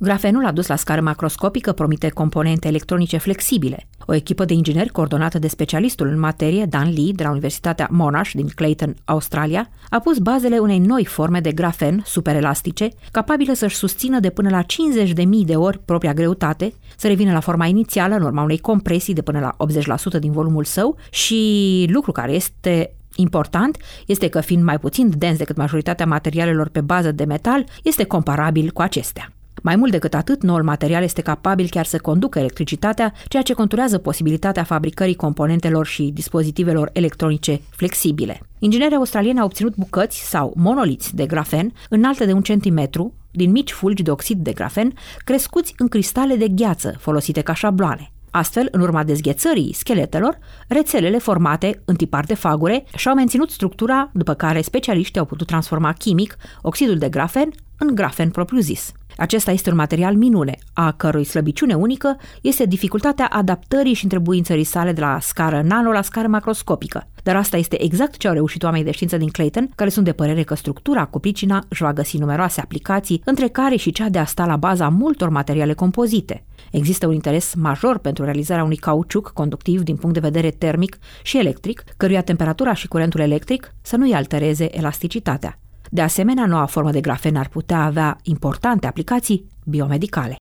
Grafenul adus la scară macroscopică promite componente electronice flexibile. O echipă de ingineri coordonată de specialistul în materie, Dan Lee, de la Universitatea Monash din Clayton, Australia, a pus bazele unei noi forme de grafen superelastice, capabile să-și susțină de până la 50.000 de ori propria greutate, să revină la forma inițială în urma unei compresii de până la 80% din volumul său și, lucru care este important, este că, fiind mai puțin dens decât majoritatea materialelor pe bază de metal, este comparabil cu acestea. Mai mult decât atât, noul material este capabil chiar să conducă electricitatea, ceea ce conturează posibilitatea fabricării componentelor și dispozitivelor electronice flexibile. Inginerii australieni au obținut bucăți sau monoliți de grafen înalte de 1 centimetru, din mici fulgi de oxid de grafen, crescuți în cristale de gheață folosite ca șabloane. Astfel, în urma dezghețării scheletelor, rețelele formate în tipar de fagure și-au menținut structura, după care specialiștii au putut transforma chimic oxidul de grafen în grafen propriu-zis. Acesta este un material minune, a cărui slăbiciune unică este dificultatea adaptării și întrebuințării sale de la scară nano la scară macroscopică. Dar asta este exact ce au reușit oamenii de știință din Clayton, care sunt de părere că structura cu pricina își va găsi numeroase aplicații, între care și cea de a sta la baza multor materiale compozite. Există un interes major pentru realizarea unui cauciuc conductiv din punct de vedere termic și electric, căruia temperatura și curentul electric să nu-i altereze elasticitatea. De asemenea, noua formă de grafen ar putea avea importante aplicații biomedicale.